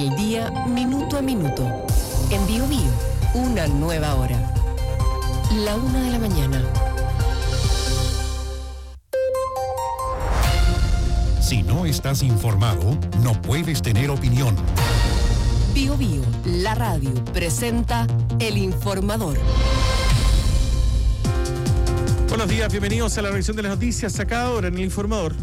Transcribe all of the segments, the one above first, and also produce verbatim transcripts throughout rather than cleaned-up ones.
El día minuto a minuto. En Bio Bio, una nueva hora. La una de la mañana. Si no estás informado, no puedes tener opinión. Bio Bio, la radio, presenta El Informador. Buenos días, bienvenidos a la revisión de las noticias acá ahora en El Informador.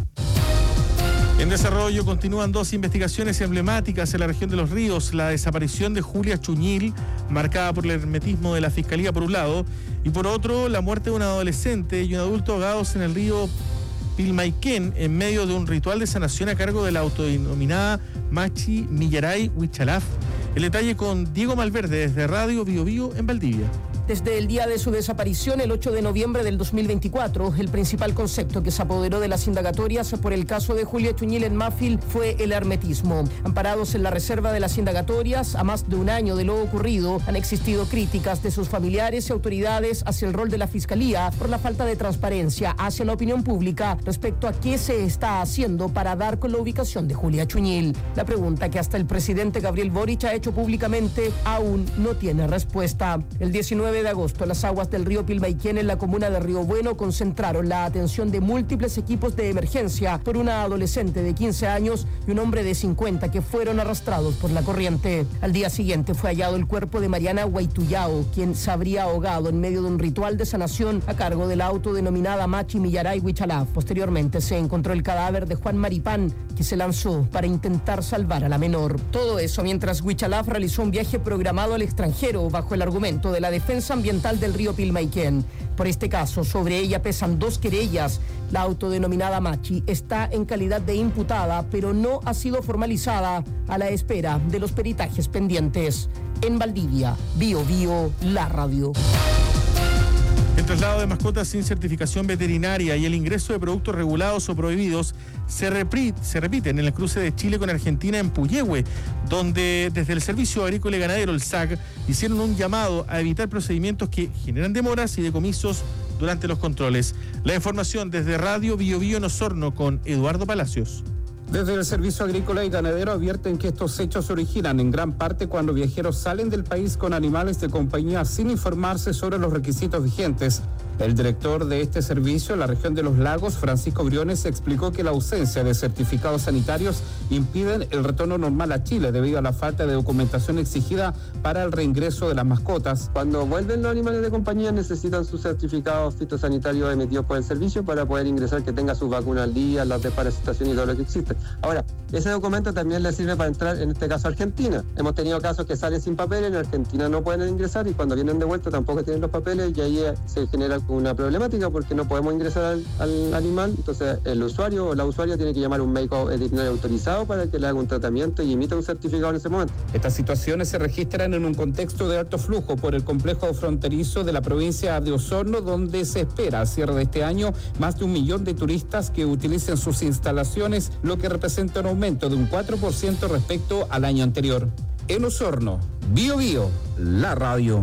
En desarrollo continúan dos investigaciones emblemáticas en la región de Los Ríos: la desaparición de Julia Chuñil, marcada por el hermetismo de la Fiscalía por un lado, y por otro, la muerte de un adolescente y un adulto ahogados en el río Pilmaiquén en medio de un ritual de sanación a cargo de la autodenominada Machi Millaray Huichalaf. El detalle con Diego Malverde desde Radio Bio Bio en Valdivia. Desde el día de su desaparición, el ocho de noviembre del dos mil veinticuatro, el principal concepto que se apoderó de las indagatorias por el caso de Julia Chuñil en Mafil fue el hermetismo. Amparados en la reserva de las indagatorias, a más de un año de lo ocurrido, han existido críticas de sus familiares y autoridades hacia el rol de la Fiscalía por la falta de transparencia hacia la opinión pública respecto a qué se está haciendo para dar con la ubicación de Julia Chuñil. La pregunta que hasta el presidente Gabriel Boric ha hecho públicamente aún no tiene respuesta. El diecinueve de agosto, las aguas del río Pilmaiquén en la comuna de Río Bueno concentraron la atención de múltiples equipos de emergencia por una adolescente de quince años y un hombre de cincuenta que fueron arrastrados por la corriente. Al día siguiente fue hallado el cuerpo de Mariana Huaytuyao, quien se habría ahogado en medio de un ritual de sanación a cargo de la autodenominada Machi Millaray Huichalaf. Posteriormente se encontró el cadáver de Juan Maripán, que se lanzó para intentar salvar a la menor. Todo eso mientras Huichalaf realizó un viaje programado al extranjero bajo el argumento de la defensa ambiental del río Pilmaiquén. Por este caso, sobre ella pesan dos querellas. La autodenominada Machi está en calidad de imputada, pero no ha sido formalizada, a la espera de los peritajes pendientes. En Valdivia, Bio Bio, la radio. El traslado de mascotas sin certificación veterinaria y el ingreso de productos regulados o prohibidos se, repri- se repiten en el cruce de Chile con Argentina en Puyehue, donde desde el Servicio Agrícola y Ganadero, el S A C, hicieron un llamado a evitar procedimientos que generan demoras y decomisos durante los controles. La información desde Radio Bio Bio en Osorno con Eduardo Palacios. Desde el Servicio Agrícola y Ganadero advierten que estos hechos se originan en gran parte cuando viajeros salen del país con animales de compañía sin informarse sobre los requisitos vigentes. El director de este servicio en la región de Los Lagos, Francisco Briones, explicó que la ausencia de certificados sanitarios impiden el retorno normal a Chile debido a la falta de documentación exigida para el reingreso de las mascotas. Cuando vuelven los animales de compañía necesitan sus certificados fitosanitarios emitidos por el servicio para poder ingresar, que tenga sus vacunas al día, las desparasitación y todo lo que existe. Ahora, ese documento también le sirve para entrar, en este caso, a Argentina. Hemos tenido casos que salen sin papeles, en Argentina no pueden ingresar y cuando vienen de vuelta tampoco tienen los papeles y ahí se genera una problemática porque no podemos ingresar al, al animal. Entonces el usuario o la usuaria tiene que llamar a un médico veterinario autorizado para que le haga un tratamiento y emita un certificado en ese momento. Estas situaciones se registran en un contexto de alto flujo por el complejo fronterizo de la provincia de Osorno, donde se espera al cierre de este año más de un millón de turistas que utilicen sus instalaciones, lo que representa un aumento de un cuatro por ciento respecto al año anterior. En Osorno, Bio Bio, la radio.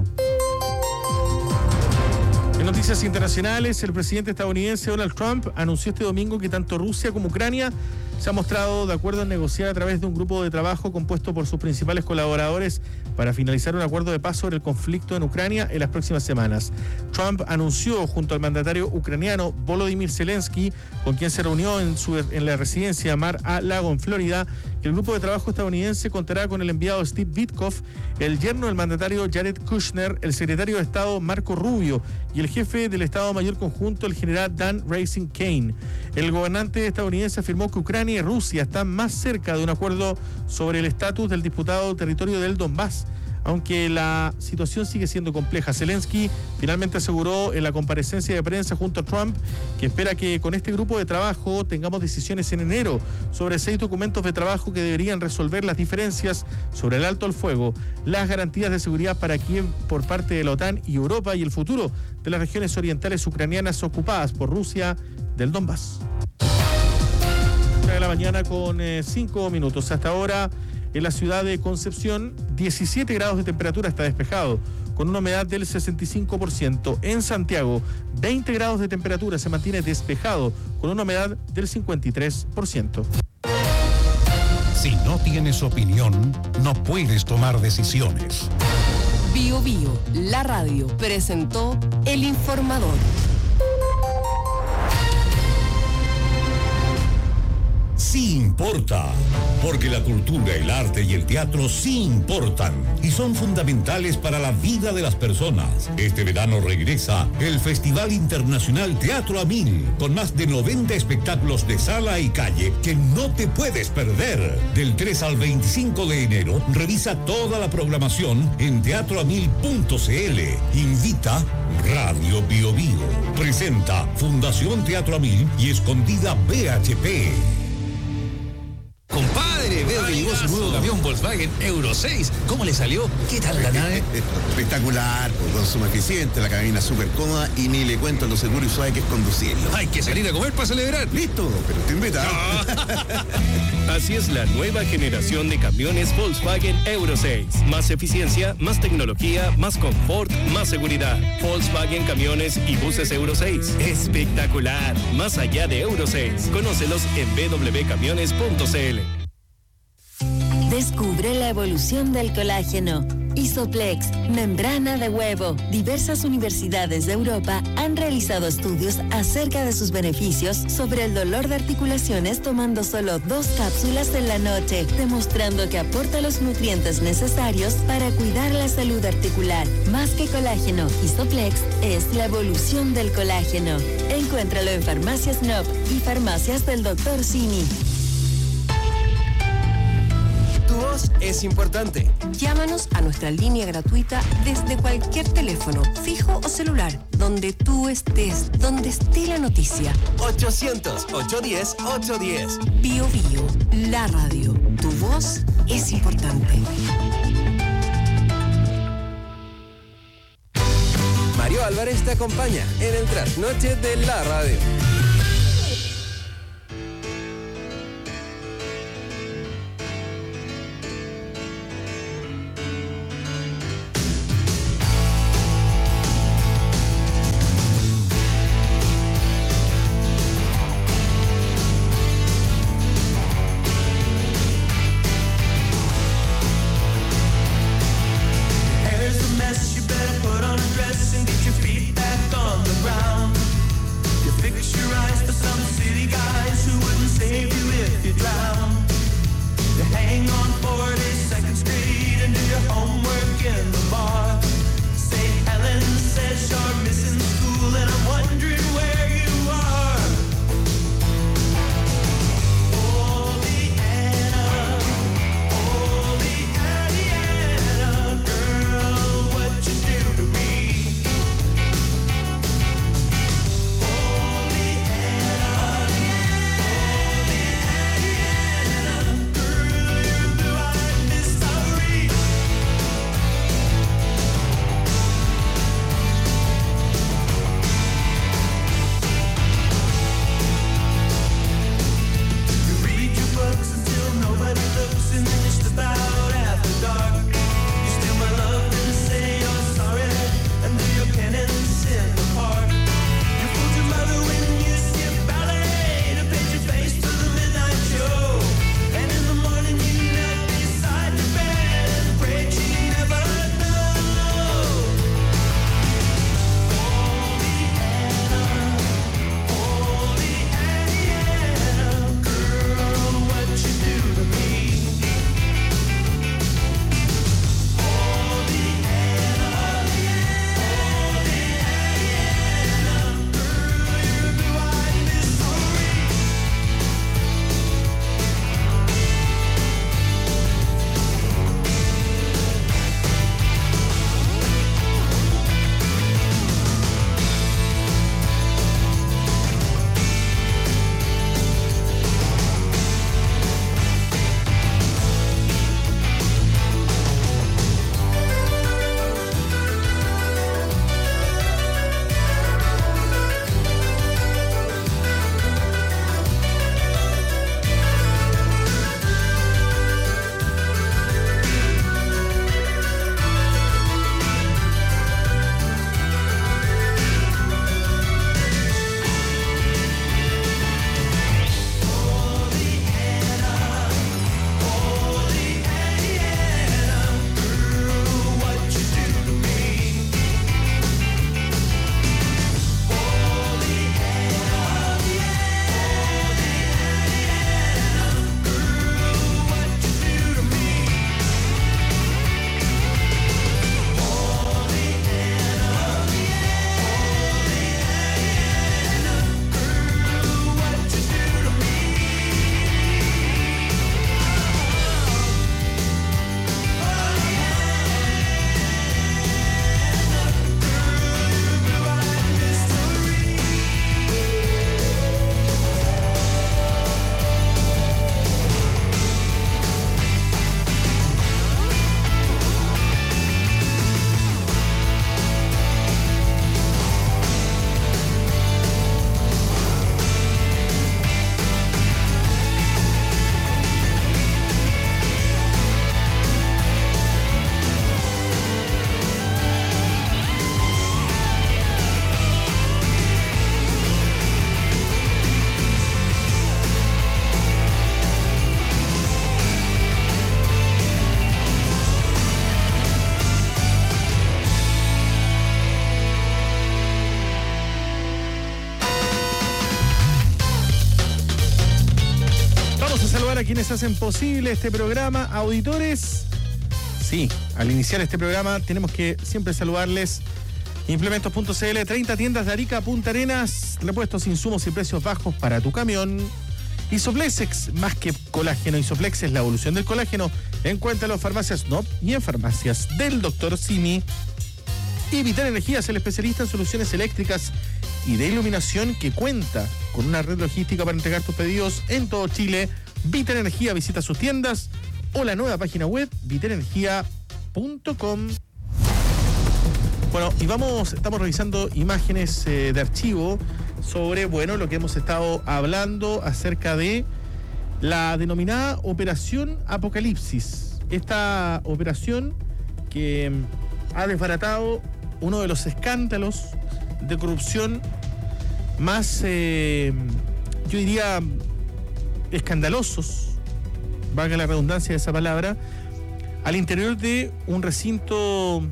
En noticias internacionales, el presidente estadounidense Donald Trump anunció este domingo que tanto Rusia como Ucrania se han mostrado de acuerdo en negociar a través de un grupo de trabajo compuesto por sus principales colaboradores para finalizar un acuerdo de paz sobre el conflicto en Ucrania en las próximas semanas. Trump anunció junto al mandatario ucraniano Volodymyr Zelensky, con quien se reunió en, su, en la residencia Mar-a-Lago en Florida, que el grupo de trabajo estadounidense contará con el enviado Steve Witkoff, el yerno del mandatario Jared Kushner, el secretario de Estado Marco Rubio y el jefe del Estado Mayor Conjunto, el general Dan Racing Kane. El gobernante estadounidense afirmó que Ucrania y Rusia están más cerca de un acuerdo sobre el estatus del disputado territorio del Donbass, aunque la situación sigue siendo compleja. Zelensky finalmente aseguró en la comparecencia de prensa junto a Trump que espera que con este grupo de trabajo tengamos decisiones en enero sobre seis documentos de trabajo que deberían resolver las diferencias sobre el alto al fuego, las garantías de seguridad para Kiev por parte de la OTAN y Europa y el futuro de las regiones orientales ucranianas ocupadas por Rusia del Donbass. De la mañana con eh, cinco minutos. Hasta ahora en la ciudad de Concepción, diecisiete grados de temperatura, está despejado, con una humedad del sesenta y cinco por ciento. En Santiago, veinte grados de temperatura, se mantiene despejado, con una humedad del cincuenta y tres por ciento. Si no no tienes opinión, no puedes tomar decisiones. Bio Bio, la radio, presentó El Informador. Sí importa, porque la cultura, el arte y el teatro sí importan y son fundamentales para la vida de las personas. Este verano regresa el Festival Internacional Teatro a Mil, con más de noventa espectáculos de sala y calle que no te puedes perder. Del tres al veinticinco de enero, revisa toda la programación en teatro a mil punto c l. Invita Radio Bio Bio. Presenta Fundación Teatro a Mil y Escondida B H P. Compadre, veo que llegó su nuevo camión Volkswagen Euro seis. ¿Cómo le salió? ¿Qué tal la nave? Espectacular, con consumo eficiente, la cabina súper cómoda y ni le cuento lo seguro y suave que es conducirlo. Hay que salir a comer para celebrar. Listo, pero te invita. Así es la nueva generación de camiones Volkswagen Euro seis. Más eficiencia, más tecnología, más confort, más seguridad. Volkswagen Camiones y Buses Euro seis. Espectacular. Más allá de Euro seis. Conócelos en b w camiones punto c l. Descubre la evolución del colágeno. Isoplex, membrana de huevo. Diversas universidades de Europa han realizado estudios acerca de sus beneficios sobre el dolor de articulaciones tomando solo dos cápsulas en la noche, demostrando que aporta los nutrientes necesarios para cuidar la salud articular. Más que colágeno, Isoplex es la evolución del colágeno. Encuéntralo en Farmacias Nob y Farmacias del doctor Simi. Tu voz es importante. Llámanos a nuestra línea gratuita desde cualquier teléfono, fijo o celular, donde tú estés, donde esté la noticia. ochocientos, ochocientos diez, ochocientos diez. Bio Bio, la radio. Tu voz es importante. Mario Álvarez te acompaña en el trasnoche de la radio. Put on a dress and get your feet back on the ground. You fix your saludar a quienes hacen posible este programa. Auditores, sí, al iniciar este programa tenemos que siempre saludarles. Implementos punto c l, treinta tiendas de Arica, Punta Arenas, repuestos, insumos y precios bajos para tu camión. Isoplex, más que colágeno, Isoplex es la evolución del colágeno. Encuéntralo en farmacias N O P y en farmacias del doctor Simi. Y Vital Energía es el especialista en soluciones eléctricas y de iluminación que cuenta con una red logística para entregar tus pedidos en todo Chile. Vital Energía, visita sus tiendas o la nueva página web vital energía punto com. Bueno, y vamos, estamos revisando imágenes eh, de archivo sobre, bueno, lo que hemos estado hablando acerca de la denominada Operación Apocalipsis. Esta operación que ha desbaratado uno de los escándalos de corrupción más, eh, yo diría, escandalosos, valga la redundancia de esa palabra, al interior de un recinto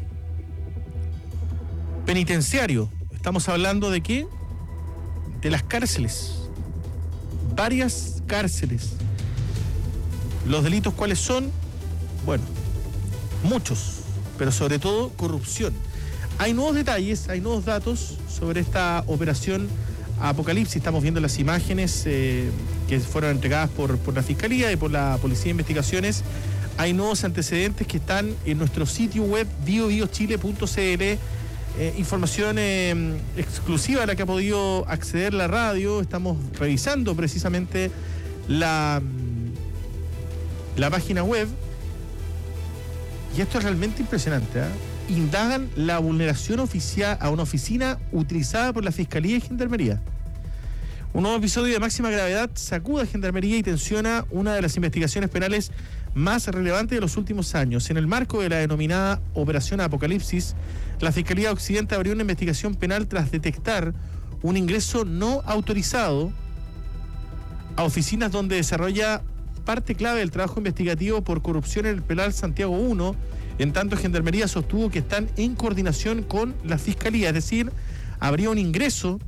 penitenciario. Estamos hablando de qué? De las cárceles. Varias cárceles. ¿Los delitos cuáles son? Bueno, muchos, pero sobre todo corrupción. Hay nuevos detalles, hay nuevos datos sobre esta operación Apocalipsis. Estamos viendo las imágenes eh, que fueron entregadas por, por la Fiscalía y por la Policía de Investigaciones. Hay nuevos antecedentes que están en nuestro sitio web bio bio chile punto c l. Eh, información eh, exclusiva a la que ha podido acceder la radio. Estamos revisando precisamente la, la página web y esto es realmente impresionante, ¿eh? Indagan la vulneración oficial a una oficina utilizada por la Fiscalía y Gendarmería. Un nuevo episodio de máxima gravedad sacude a Gendarmería y tensiona una de las investigaciones penales más relevantes de los últimos años. En el marco de la denominada Operación Apocalipsis, la Fiscalía de Occidente abrió una investigación penal tras detectar un ingreso no autorizado a oficinas donde desarrolla parte clave del trabajo investigativo por corrupción en el penal Santiago uno. En tanto, Gendarmería sostuvo que están en coordinación con la Fiscalía, es decir, habría un ingreso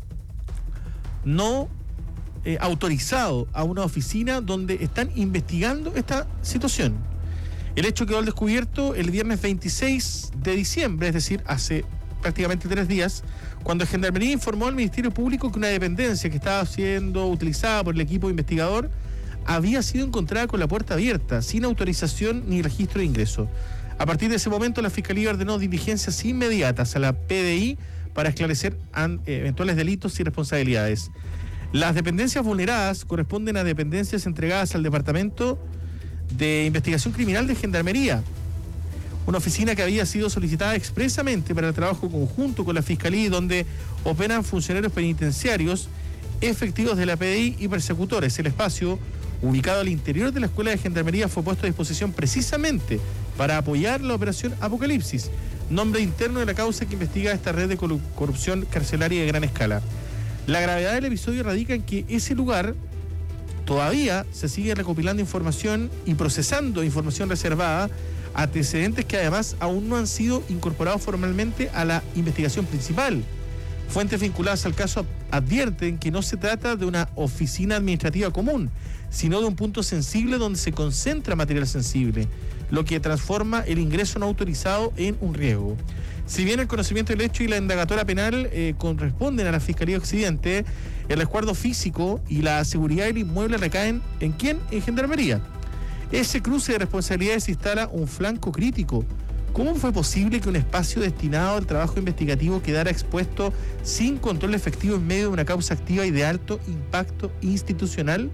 no eh, autorizado a una oficina donde están investigando esta situación. El hecho quedó al descubierto el viernes veintiséis de diciembre, es decir, hace prácticamente tres días, cuando Gendarmería informó al Ministerio Público que una dependencia que estaba siendo utilizada por el equipo investigador había sido encontrada con la puerta abierta, sin autorización ni registro de ingreso. A partir de ese momento, la Fiscalía ordenó diligencias inmediatas a la P D I para esclarecer eventuales delitos y responsabilidades. Las dependencias vulneradas corresponden a dependencias entregadas al Departamento de Investigación Criminal de Gendarmería, una oficina que había sido solicitada expresamente para el trabajo conjunto con la Fiscalía y donde operan funcionarios penitenciarios, efectivos de la P D I y persecutores. El espacio, ubicado al interior de la Escuela de Gendarmería, fue puesto a disposición precisamente para apoyar la Operación Apocalipsis, nombre interno de la causa que investiga esta red de corrupción carcelaria de gran escala. La gravedad del episodio radica en que ese lugar todavía se sigue recopilando información y procesando información reservada, antecedentes que además aún no han sido incorporados formalmente a la investigación principal. Fuentes vinculadas al caso advierten que no se trata de una oficina administrativa común, sino de un punto sensible donde se concentra material sensible, lo que transforma el ingreso no autorizado en un riesgo. Si bien el conocimiento del hecho y la indagatoria penal eh, corresponden a la Fiscalía Occidente, el resguardo físico y la seguridad del inmueble recaen ¿en quién? En Gendarmería. Ese cruce de responsabilidades instala un flanco crítico. ¿Cómo fue posible que un espacio destinado al trabajo investigativo quedara expuesto sin control efectivo en medio de una causa activa y de alto impacto institucional?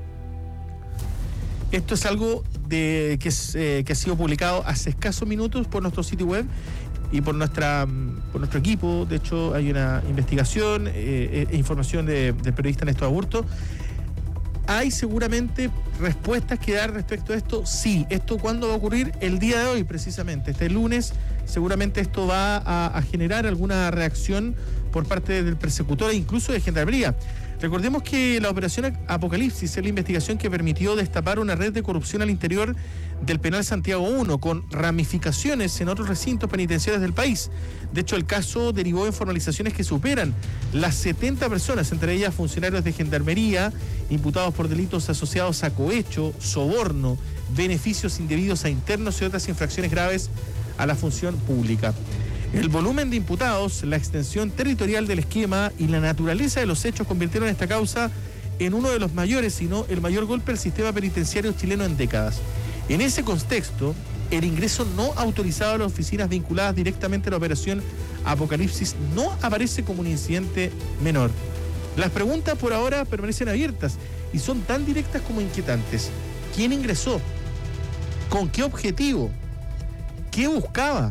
Esto es algo de, que, es, eh, que ha sido publicado hace escasos minutos por nuestro sitio web y por nuestra por nuestro equipo. De hecho, hay una investigación e eh, información de, del periodista Néstor Aburto. ¿Hay seguramente respuestas que dar respecto a esto? Sí. ¿Esto cuándo va a ocurrir? El día de hoy, precisamente. Este lunes seguramente esto va a, a generar alguna reacción por parte del persecutor e incluso de Gendarmería. Recordemos que la operación Apocalipsis es la investigación que permitió destapar una red de corrupción al interior del penal Santiago uno, con ramificaciones en otros recintos penitenciarios del país. De hecho, el caso derivó en formalizaciones que superan las setenta personas, entre ellas funcionarios de Gendarmería, imputados por delitos asociados a cohecho, soborno, beneficios indebidos a internos y otras infracciones graves a la función pública. El volumen de imputados, la extensión territorial del esquema y la naturaleza de los hechos convirtieron esta causa en uno de los mayores, si no el mayor golpe al sistema penitenciario chileno en décadas. En ese contexto, el ingreso no autorizado a las oficinas vinculadas directamente a la operación Apocalipsis no aparece como un incidente menor. Las preguntas por ahora permanecen abiertas y son tan directas como inquietantes. ¿Quién ingresó? ¿Con qué objetivo? ¿Qué buscaba?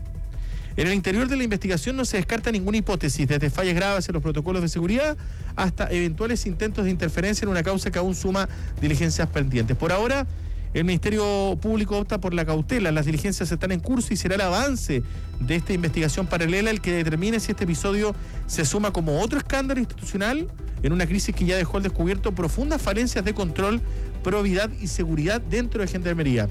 En el interior de la investigación no se descarta ninguna hipótesis, desde fallas graves en los protocolos de seguridad hasta eventuales intentos de interferencia en una causa que aún suma diligencias pendientes. Por ahora, el Ministerio Público opta por la cautela. Las diligencias están en curso y será el avance de esta investigación paralela el que determine si este episodio se suma como otro escándalo institucional en una crisis que ya dejó al descubierto profundas falencias de control, probidad y seguridad dentro de Gendarmería.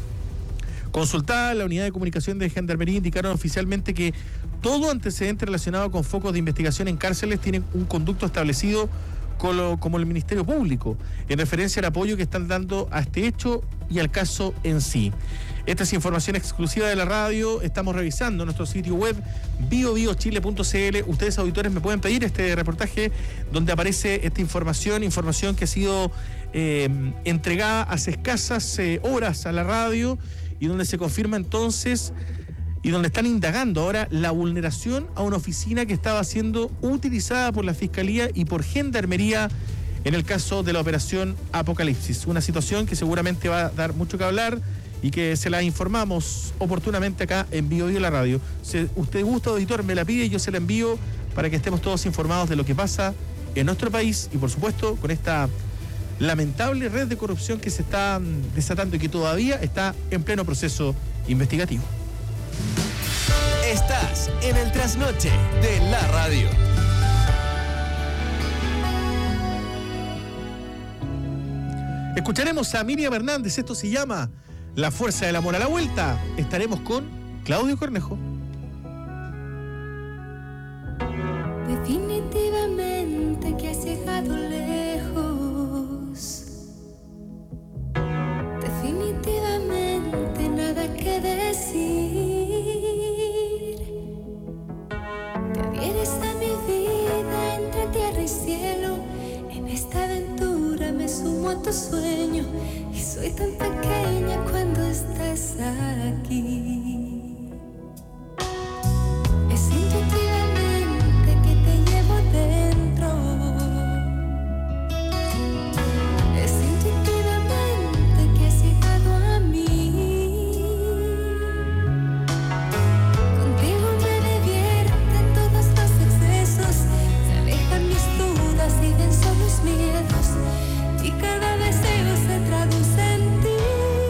Consultada la unidad de comunicación de Gendarmería, indicaron oficialmente que todo antecedente relacionado con focos de investigación en cárceles tiene un conducto establecido como, como el Ministerio Público, en referencia al apoyo que están dando a este hecho y al caso en sí. Esta es información exclusiva de la radio. Estamos revisando nuestro sitio web bio bio chile punto c l. Ustedes, auditores, me pueden pedir este reportaje donde aparece esta información, información que ha sido eh, entregada hace escasas eh, horas a la radio, y donde se confirma entonces, y donde están indagando ahora la vulneración a una oficina que estaba siendo utilizada por la Fiscalía y por Gendarmería en el caso de la operación Apocalipsis. Una situación que seguramente va a dar mucho que hablar y que se la informamos oportunamente acá en Bio Bio la radio. Si usted gusta, auditor, me la pide y yo se la envío para que estemos todos informados de lo que pasa en nuestro país y, por supuesto, con esta lamentable red de corrupción que se está desatando y que todavía está en pleno proceso investigativo. Estás en el trasnoche de la radio. Escucharemos a Miriam Hernández, esto se llama La Fuerza del Amor. A la vuelta estaremos con Claudio Cornejo. Definitivamente que has llegado lejos. Definitivamente nada que decir. Te adhieres a mi vida entre tierra y cielo. En esta aventura me sumo a tu sueño y soy tan pequeña cuando estás aquí. Es intuitivamente que te llevo dentro. Es intuitivamente que has llegado a mí. Contigo me divierten todos los excesos. Se alejan mis dudas y venzo mis miedos. Y cada deseo se traduce en ti.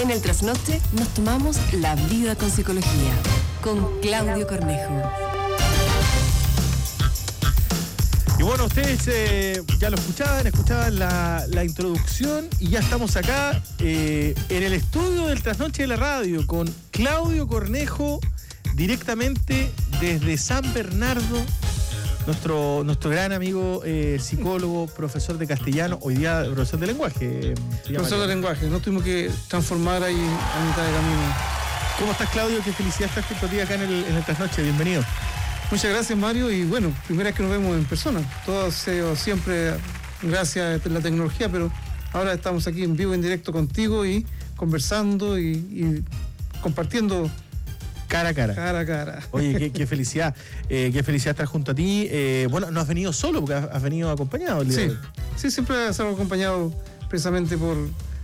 En el trasnoche nos tomamos la vida con psicología, con Claudio Cornejo. Y bueno, ustedes eh, ya lo escuchaban, escuchaban la, la introducción y ya estamos acá eh, en el estudio del Trasnoche de la Radio con Claudio Cornejo, directamente desde San Bernardo, nuestro, nuestro gran amigo eh, psicólogo, profesor de castellano, hoy día profesor de lenguaje. Profesor de lenguaje, no tuvimos que transformar ahí a mitad de camino. ¿Cómo estás, Claudio? Qué felicidad estar junto a ti acá en el, en el Trasnoche, bienvenido. Muchas gracias, Mario, y bueno, primera vez que nos vemos en persona. Todo ha sido siempre gracias a la tecnología, pero ahora estamos aquí en vivo, en directo contigo y conversando y, y compartiendo cara a cara. Cara a cara. Oye, qué, qué felicidad, eh, qué felicidad estar junto a ti. Eh, bueno, no has venido solo, porque has, has venido acompañado. El día sí, de hoy. sí, siempre has estado acompañado precisamente por,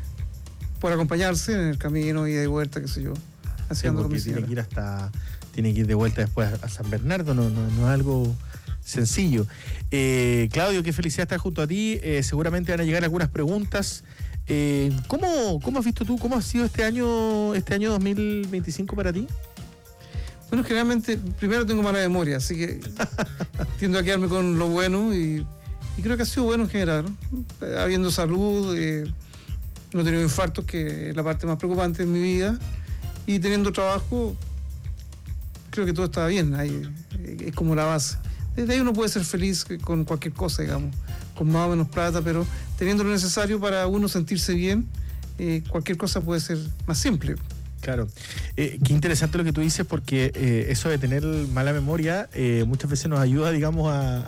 por acompañarse en el camino y de vuelta, qué sé yo, haciendo sí, porque tiene que ir hasta... Tiene que ir de vuelta después a San Bernardo, no, no, no es algo sencillo. Eh, Claudio, qué felicidad estar junto a ti. Eh, seguramente van a llegar algunas preguntas. Eh, ¿cómo, ¿Cómo has visto tú? ¿Cómo ha sido este año, este año dos mil veinticinco para ti? Bueno, generalmente, primero tengo mala memoria, así que tiendo a quedarme con lo bueno y, y creo que ha sido bueno en general, ¿no? Habiendo salud, eh, no he tenido infartos, que es la parte más preocupante en mi vida, y teniendo trabajo. Creo que todo está bien, ahí, es como la base. Desde ahí uno puede ser feliz con cualquier cosa, digamos, con más o menos plata, pero teniendo lo necesario para uno sentirse bien, eh, cualquier cosa puede ser más simple. Claro. Eh, qué interesante lo que tú dices, porque eh, eso de tener mala memoria eh, muchas veces nos ayuda, digamos, a,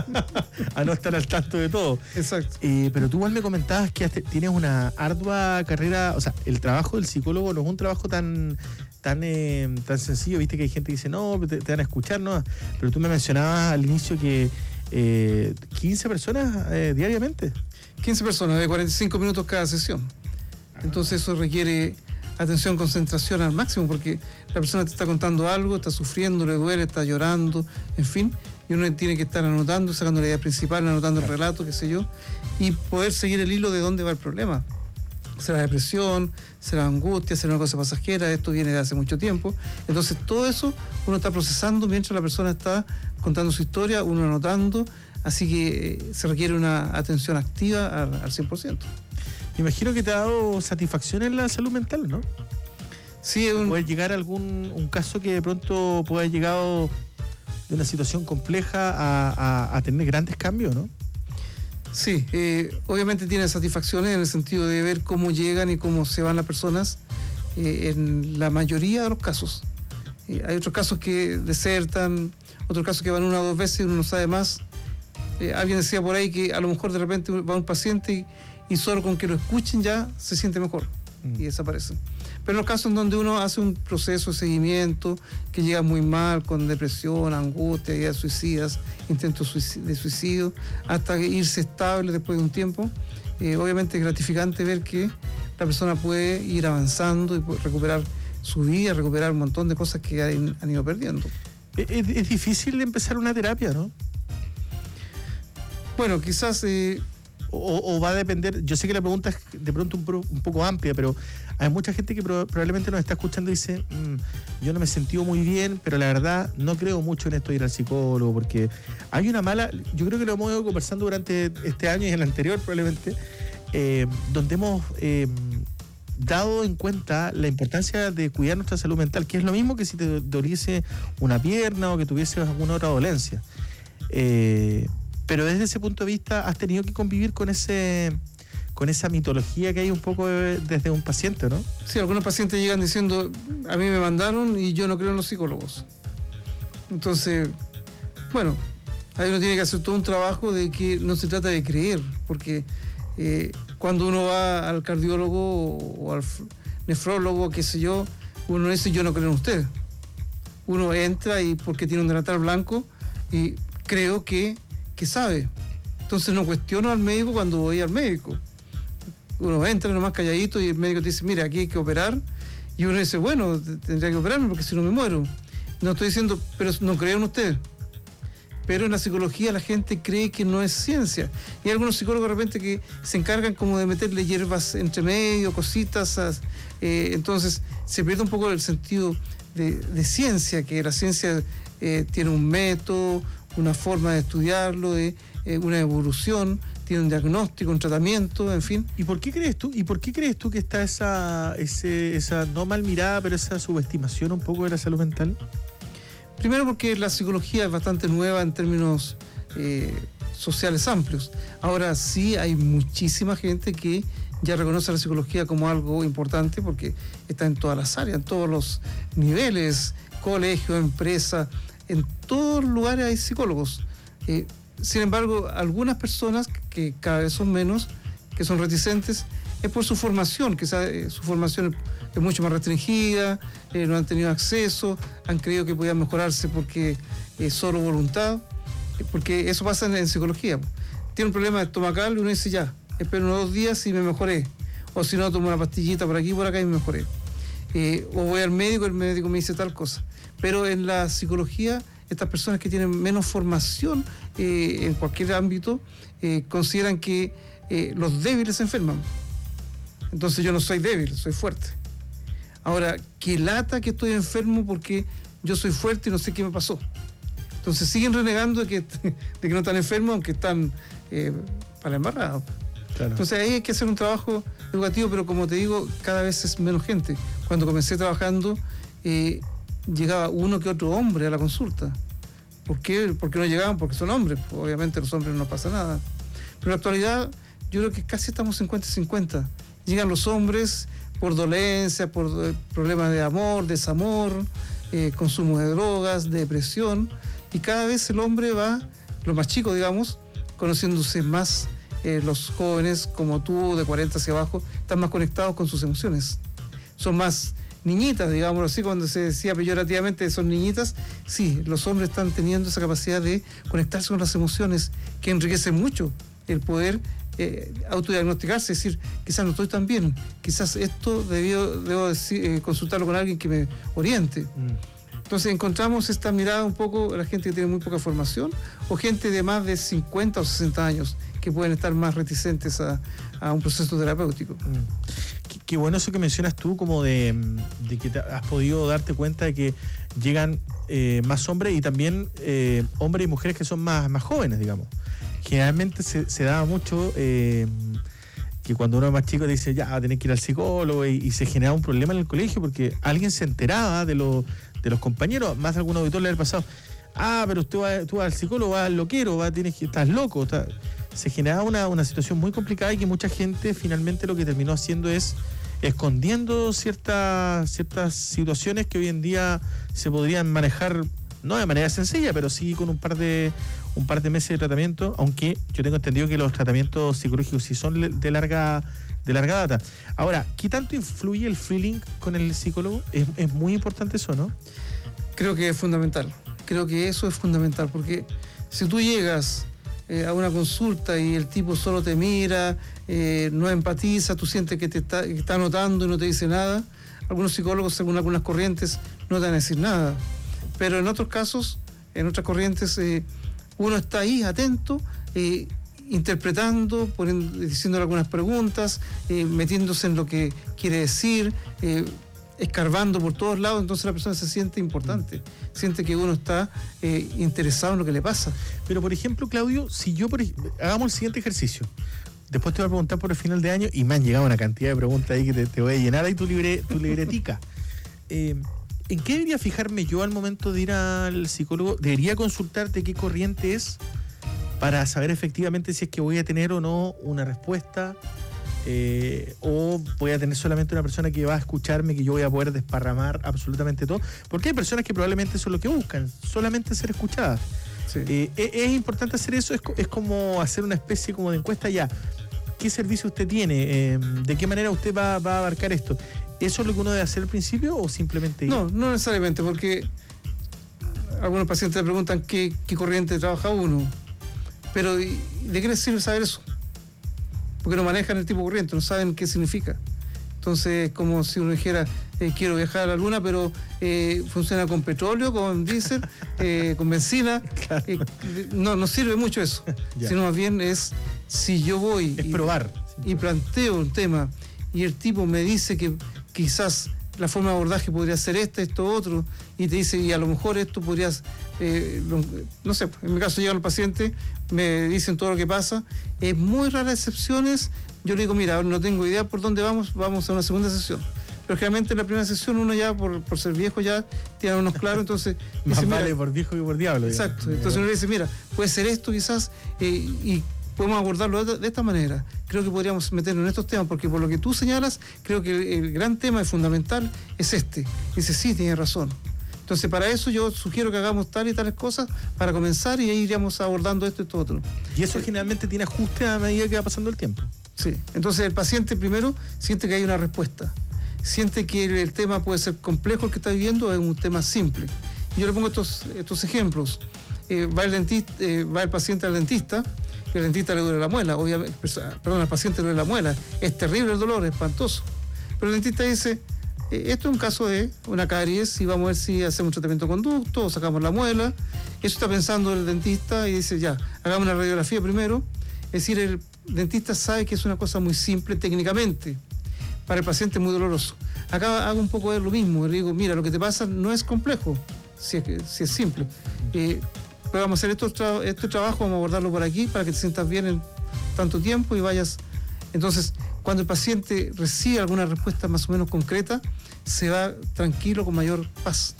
a no estar al tanto de todo. Exacto. Eh, pero tú igual me comentabas que tienes una ardua carrera, o sea, el trabajo del psicólogo no es un trabajo tan... tan eh, tan sencillo, viste que hay gente que dice no, te, te van a escuchar, no, pero tú me mencionabas al inicio que eh, quince personas eh, diariamente. quince personas, de cuarenta y cinco minutos cada sesión. Entonces eso requiere atención, concentración al máximo, porque la persona te está contando algo, está sufriendo, le duele, está llorando, en fin, y uno tiene que estar anotando, sacando la idea principal, anotando el relato, qué sé yo, y poder seguir el hilo de dónde va el problema. Será depresión, será angustia, será una cosa pasajera, esto viene de hace mucho tiempo. Entonces todo eso uno está procesando mientras la persona está contando su historia, uno anotando, así que eh, se requiere una atención activa al, al cien por ciento. Imagino que te ha dado satisfacción en la salud mental, ¿no? Sí. Un... ¿Puede llegar algún un caso que de pronto pueda haber llegado de una situación compleja a, a, a tener grandes cambios, ¿no? Sí, eh, obviamente tiene satisfacciones en el sentido de ver cómo llegan y cómo se van las personas eh, en la mayoría de los casos. Eh, hay otros casos que desertan, otros casos que van una o dos veces y uno no sabe más. Eh, alguien decía por ahí que a lo mejor de repente va un paciente y, y solo con que lo escuchen ya se siente mejor mm. y desaparecen. Pero en los casos en donde uno hace un proceso de seguimiento que llega muy mal, con depresión, angustia, ideas suicidas, intentos de suicidio, hasta irse estable después de un tiempo, eh, obviamente es gratificante ver que la persona puede ir avanzando y recuperar su vida, recuperar un montón de cosas que han, han ido perdiendo. Es, es difícil empezar una terapia, ¿no? Bueno, quizás... Eh, O, o va a depender, yo sé que la pregunta es de pronto un, un poco amplia, pero hay mucha gente que pro, probablemente nos está escuchando y dice, mmm, yo no me he sentido muy bien, pero la verdad no creo mucho en esto de ir al psicólogo, porque hay una mala, yo creo que lo hemos ido conversando durante este año y el anterior probablemente, eh, donde hemos eh, dado en cuenta la importancia de cuidar nuestra salud mental, que es lo mismo que si te doliese una pierna o que tuvieses alguna otra dolencia. Eh, Pero desde ese punto de vista has tenido que convivir con ese con esa mitología que hay un poco de, desde un paciente, ¿no? Sí, algunos pacientes llegan diciendo, a mí me mandaron y yo no creo en los psicólogos. Entonces, bueno, ahí uno tiene que hacer todo un trabajo de que no se trata de creer, porque eh, cuando uno va al cardiólogo o, o al nefrólogo, qué sé yo, uno dice, yo no creo en usted. Uno entra y porque tiene un delantal blanco y creo que que sabe. Entonces no cuestiono al médico cuando voy al médico. Uno entra nomás calladito y el médico te dice, mira, aquí hay que operar. Y uno dice, bueno, tendría que operarme porque si no me muero. No estoy diciendo, pero no creo en usted. pero en la psicología la gente cree que no es ciencia. Y hay algunos psicólogos de repente que se encargan como de meterle hierbas entre medio, cositas, eh, entonces se pierde un poco el sentido de, de ciencia, que la ciencia eh, tiene un método, una forma de estudiarlo, de eh, una evolución, tiene un diagnóstico, un tratamiento, en fin. ¿Y por qué crees tú, y por qué crees tú que está esa, ese, esa no mal mirada, pero esa subestimación un poco de la salud mental? Primero porque la psicología es bastante nueva en términos eh, sociales amplios. Ahora sí hay muchísima gente que ya reconoce la psicología como algo importante porque está en todas las áreas, en todos los niveles, colegio, empresa, en todos los lugares hay psicólogos. Eh, sin embargo, algunas personas, que cada vez son menos, que son reticentes, es por su formación, que eh, su formación es mucho más restringida, eh, no han tenido acceso, han creído que podían mejorarse porque es solo voluntad, porque eso pasa en, en psicología. Tiene un problema estomacal y uno dice ya, espero unos dos días y me mejoré, o si no tomo una pastillita por aquí y por acá y me mejoré. Eh, o voy al médico, el médico me dice tal cosa. Pero en la psicología, estas personas que tienen menos formación eh, en cualquier ámbito, eh, consideran que eh, los débiles se enferman. Entonces yo no soy débil, soy fuerte. Ahora, qué lata que estoy enfermo porque yo soy fuerte y no sé qué me pasó. Entonces siguen renegando de que, de que no están enfermos, aunque están eh, para embarrados. Claro. Entonces ahí hay que hacer un trabajo educativo, pero como te digo, cada vez es menos gente. Cuando comencé trabajando, eh, llegaba uno que otro hombre a la consulta. ¿Por qué? Porque no llegaban, porque son hombres. Obviamente los hombres no pasa nada. Pero en la actualidad yo creo que casi estamos cincuenta cincuenta. Llegan los hombres por dolencia, por eh, problemas de amor, desamor, eh, consumo de drogas, depresión, y cada vez el hombre va, los más chicos digamos, conociéndose más, eh, los jóvenes como tú, de cuarenta hacia abajo, están más conectados con sus emociones. Son más niñitas, digamos así, cuando se decía peyorativamente son niñitas, sí, los hombres están teniendo esa capacidad de conectarse con las emociones, que enriquece mucho el poder eh, autodiagnosticarse, es decir, quizás no estoy tan bien, quizás esto debió, debo decir, eh, consultarlo con alguien que me oriente. Mm. Entonces encontramos esta mirada un poco, la gente que tiene muy poca formación, o gente de más de cincuenta o sesenta años, que pueden estar más reticentes a, a un proceso terapéutico. Mm. Qué, qué bueno eso que mencionas tú, como de, de que te has podido darte cuenta de que llegan eh, más hombres y también eh, hombres y mujeres que son más, más jóvenes, digamos. Generalmente se, se daba mucho eh, que cuando uno es más chico te dice ya, va a tener que ir al psicólogo y, y se generaba un problema en el colegio porque alguien se enteraba de, lo, de los compañeros, más de algún auditor le había pasado, ah, pero usted va, tú vas al psicólogo, vas al loquero, vas, tienes que, estás loco, estás... Se generaba una, una situación muy complicada y que mucha gente finalmente lo que terminó haciendo es escondiendo ciertas, ciertas situaciones que hoy en día se podrían manejar, no de manera sencilla, pero sí con un par de un par de meses de tratamiento, aunque yo tengo entendido que los tratamientos psicológicos sí son de larga, de larga data. Ahora, ¿qué tanto influye el feeling con el psicólogo? Es, es muy importante eso, ¿no? Creo que es fundamental. Creo que eso es fundamental, porque si tú llegas Eh, a una consulta y el tipo solo te mira, eh, no empatiza, tú sientes que te está, que está notando y no te dice nada. Algunos psicólogos, según algunas corrientes, no te van a decir nada. Pero en otros casos, en otras corrientes, eh, uno está ahí atento, eh, interpretando, poniendo, diciéndole algunas preguntas, eh, metiéndose en lo que quiere decir, eh, escarbando por todos lados, entonces la persona se siente importante, siente que uno está eh, interesado en lo que le pasa. Pero por ejemplo, Claudio, si yo, por, hagamos el siguiente ejercicio, después te voy a preguntar por el final de año y me han llegado una cantidad de preguntas ahí que te, te voy a llenar ahí tu, libre, tu libretica. Eh, ¿En qué debería fijarme yo al momento de ir al psicólogo? ¿Debería consultarte qué corriente es para saber efectivamente si es que voy a tener o no una respuesta? Eh, o voy a tener solamente una persona que va a escucharme, que yo voy a poder desparramar absolutamente todo, porque hay personas que probablemente eso es lo que buscan, solamente ser escuchadas. Sí. Eh, es, es importante hacer eso, es, es como hacer una especie como de encuesta ya. ¿Qué servicio usted tiene? Eh, ¿De qué manera usted va, va a abarcar esto? ¿Eso es lo que uno debe hacer al principio o simplemente...? No, no necesariamente, porque algunos pacientes le preguntan qué, qué corriente trabaja uno, pero ¿de qué les sirve saber eso? Porque no manejan el tipo de corriente, no saben qué significa. Entonces, como si uno dijera, eh, quiero viajar a la luna, pero eh, funciona con petróleo, con diésel, eh, con benzina. Claro. Eh, no, no sirve mucho eso, sino más bien es si yo voy es y, probar y planteo un tema y el tipo me dice que quizás la forma de abordaje podría ser esta, esto, otro, y te dice, y a lo mejor esto podrías, eh, lo, no sé, en mi caso llegan los pacientes, me dicen todo lo que pasa, es muy raras excepciones, yo le digo, mira, no tengo idea por dónde vamos, vamos a una segunda sesión. Pero generalmente en la primera sesión uno ya, por, por ser viejo, ya tiene unos claros, entonces... Más dice, vale mira, por viejo que por diablo. Exacto, digamos. entonces uno le dice, mira, puede ser esto quizás, eh, y podemos abordarlo de, de esta manera. Creo que podríamos meternos en estos temas, porque por lo que tú señalas, creo que el, el gran tema y fundamental es este. Y dice, sí, tienes razón. Entonces, para eso yo sugiero que hagamos tal y tales cosas para comenzar y ahí iríamos abordando esto y esto otro. Y eso generalmente tiene ajuste a medida que va pasando el tiempo. Sí, entonces el paciente primero siente que hay una respuesta. Siente que el, el tema puede ser complejo, el que está viviendo es un tema simple. Y yo le pongo estos, estos ejemplos. Eh, va, el dentista, eh, va el paciente al dentista, y el dentista le duele la muela, obviamente, perdón, al paciente le duele la muela, es terrible el dolor, es espantoso. Pero el dentista dice, eh, esto es un caso de una caries y vamos a ver si hacemos un tratamiento de conducto o sacamos la muela. Eso está pensando el dentista y dice, ya, hagamos una radiografía primero. Es decir, el dentista sabe que es una cosa muy simple técnicamente. Para el paciente es muy doloroso. Acá hago un poco de lo mismo. Le digo, mira, lo que te pasa no es complejo, si es, si es simple. Eh, pero vamos a hacer esto, tra este trabajo, vamos a abordarlo por aquí para que te sientas bien en tanto tiempo y vayas. Entonces, cuando el paciente recibe alguna respuesta más o menos concreta, se va tranquilo, con mayor paz.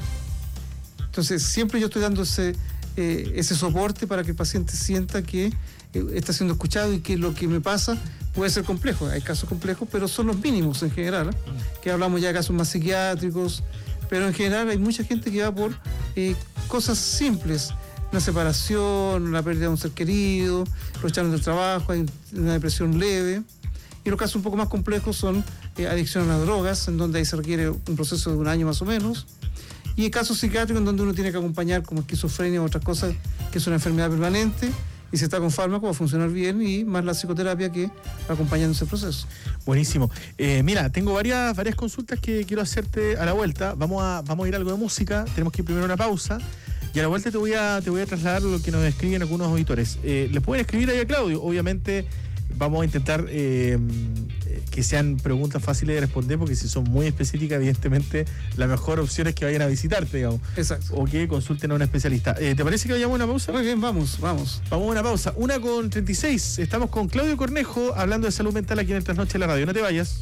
Entonces, siempre yo estoy dando ese, eh, ese soporte para que el paciente sienta que eh, está siendo escuchado y que lo que me pasa puede ser complejo. Hay casos complejos, pero son los mínimos en general, ¿eh? Que hablamos ya de casos más psiquiátricos, pero en general hay mucha gente que va por eh, cosas simples, una separación, la pérdida de un ser querido, lo echaron del trabajo, hay una depresión leve, y los casos un poco más complejos son eh, adicción a las drogas, en donde ahí se requiere un proceso de un año más o menos, y casos psiquiátricos en donde uno tiene que acompañar como esquizofrenia o otras cosas, que es una enfermedad permanente, y si está con fármaco va a funcionar bien, y más la psicoterapia que va acompañando ese proceso. Buenísimo. Eh, mira, tengo varias, varias consultas que quiero hacerte a la vuelta. Vamos a, vamos a ir a algo de música, tenemos que ir primero a una pausa, y a la vuelta te voy a, te voy a trasladar lo que nos escriben algunos auditores. Eh, les pueden escribir ahí a Claudio, obviamente vamos a intentar eh, que sean preguntas fáciles de responder, porque si son muy específicas, evidentemente la mejor opción es que vayan a visitarte, digamos. Exacto. O que consulten a un especialista. Eh, ¿Te parece que vayamos a una pausa? Muy bien, vamos, vamos. Vamos a una pausa. Una con treinta y seis. Estamos con Claudio Cornejo hablando de salud mental aquí en el Trasnoche de la Radio. No te vayas.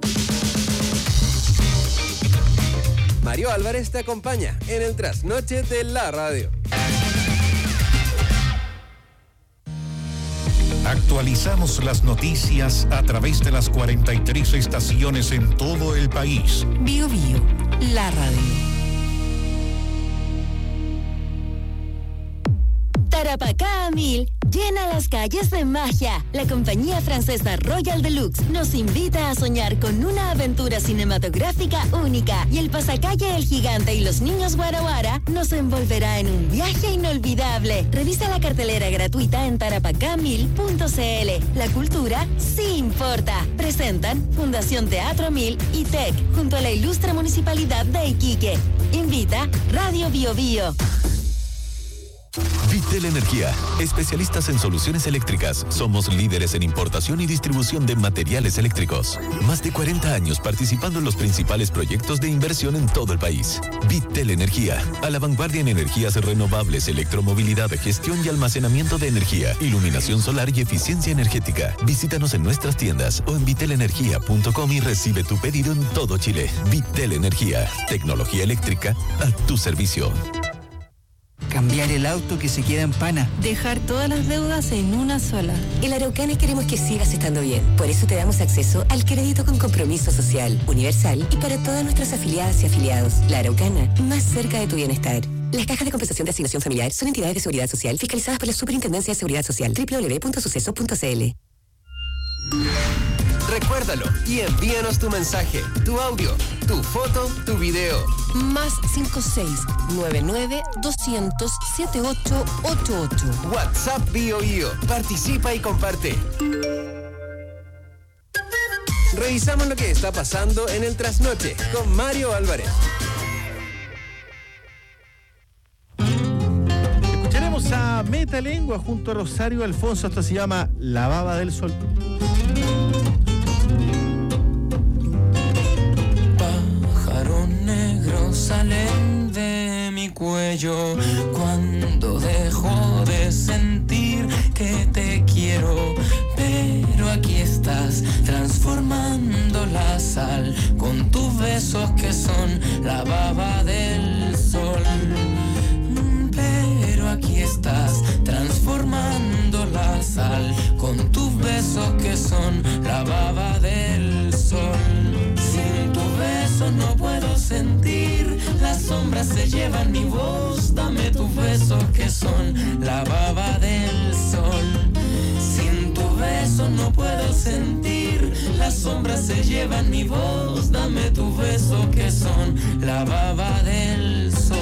Mario Álvarez te acompaña en el Trasnoche de la Radio. Actualizamos las noticias a través de las cuarenta y tres estaciones en todo el país. Bio Bio, la radio. Tarapacá a mil llena las calles de magia. La compañía francesa Royal Deluxe nos invita a soñar con una aventura cinematográfica única, y el pasacalle El Gigante y los niños Guara Guara nos envolverá en un viaje inolvidable. Revisa la cartelera gratuita en tarapacá mil punto c l. La cultura sí importa. Presentan Fundación Teatro Mil y T E C junto a la ilustre Municipalidad de Iquique. Invita Radio Bio Bio. Vitel Energía, especialistas en soluciones eléctricas. Somos líderes en importación y distribución de materiales eléctricos. Más de cuarenta años participando en los principales proyectos de inversión en todo el país. Vitel Energía, a la vanguardia en energías renovables, electromovilidad, gestión y almacenamiento de energía, iluminación solar y eficiencia energética. Visítanos en nuestras tiendas o en vitel energía punto com y recibe tu pedido en todo Chile. Vitel Energía, tecnología eléctrica a tu servicio. Cambiar el auto que se queda en pana. Dejar todas las deudas en una sola. En la Araucana queremos que sigas estando bien. Por eso te damos acceso al crédito con compromiso social, universal y para todas nuestras afiliadas y afiliados. La Araucana, más cerca de tu bienestar. Las cajas de compensación de asignación familiar son entidades de seguridad social fiscalizadas por la Superintendencia de Seguridad Social. doble u doble u doble u punto suceso punto c l. Recuérdalo y envíanos tu mensaje, tu audio, tu foto, tu video. Más cinco seis nueve nueve doscientos setenta y ocho ochenta y ocho. WhatsApp Bio Bio. Participa y comparte. Revisamos lo que está pasando en el Trasnoche con Mario Álvarez. Escucharemos a Metalengua junto a Rosario Alfonso. Esto se llama La Baba del Sol. Pájaros negros salen de mi cuello cuando dejo de sentir que te quiero, pero aquí estás transformando la sal con tus besos que son la baba del sol. Pero aquí estás transformando la sal con tus besos que son la baba del sol. Sin tus besos no puedo sentir, las sombras se llevan mi voz. Dame tus besos que son la baba del sol. Sin tus besos no puedo sentir, las sombras se llevan mi voz. Dame tus besos que son la baba del sol.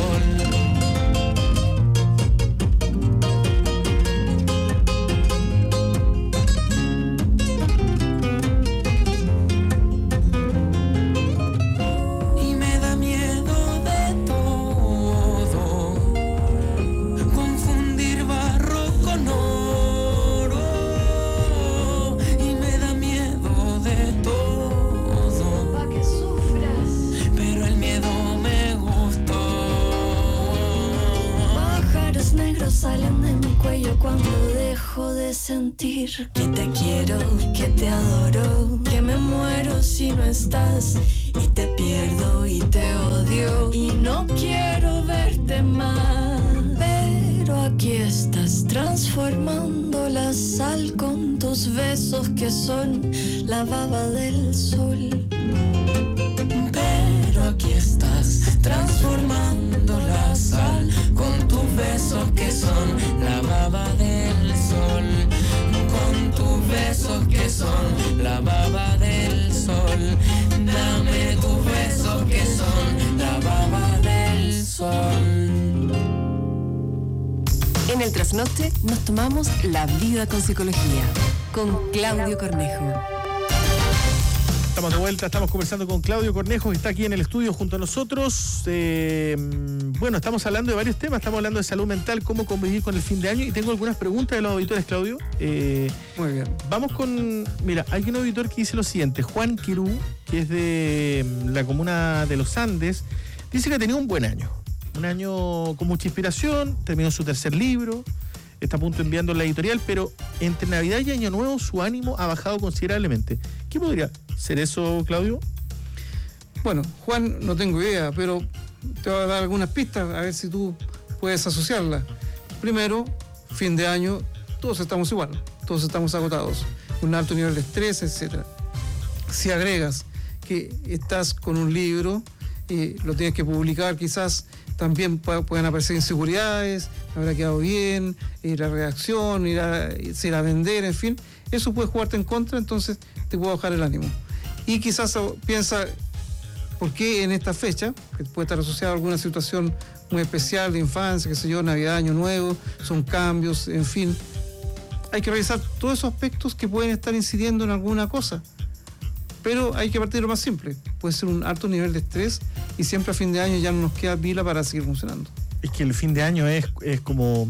Salen de mi cuello cuando dejo de sentir que te quiero, que te adoro, que me muero si no estás, y te pierdo y te odio y no quiero verte más. Pero aquí estás transformando la sal con tus besos que son la baba del sol. Pero aquí estás transformando la sal con tus besos que son la baba del sol. Con tus besos que son la baba del sol. Dame tus besos que son la baba del sol. En el Trasnoche nos tomamos la vida con psicología, con Claudio Cornejo. Estamos de vuelta, estamos conversando con Claudio Cornejo, que está aquí en el estudio junto a nosotros. Eh, bueno, estamos hablando de varios temas, estamos hablando de salud mental, cómo convivir con el fin de año, y tengo algunas preguntas de los auditores, Claudio. Eh, Muy bien. Vamos con, mira, hay un auditor que dice lo siguiente, Juan Quirú, que es de la comuna de Los Andes, dice que ha tenido un buen año, un año con mucha inspiración, terminó su tercer libro, está a punto de enviando la editorial, pero entre Navidad y Año Nuevo su ánimo ha bajado considerablemente. ¿Qué podría ser eso, Claudio? Bueno, Juan, no tengo idea, pero te voy a dar algunas pistas a ver si tú puedes asociarlas. Primero, fin de año, todos estamos igual, todos estamos agotados, un alto nivel de estrés, etcétera. Si agregas que estás con un libro y lo tienes que publicar, quizás también pueden aparecer inseguridades, habrá quedado bien, ir a redacción, ir a, ir a vender, en fin, eso puede jugarte en contra, entonces te puede bajar el ánimo. Y quizás piensa, ¿por qué en esta fecha? Que puede estar asociada a alguna situación muy especial de infancia, qué sé yo, Navidad, Año Nuevo, son cambios, en fin. Hay que revisar todos esos aspectos que pueden estar incidiendo en alguna cosa. Pero hay que partir de lo más simple. Puede ser un alto nivel de estrés y siempre a fin de año ya no nos queda pila para seguir funcionando. Es que el fin de año es, es como...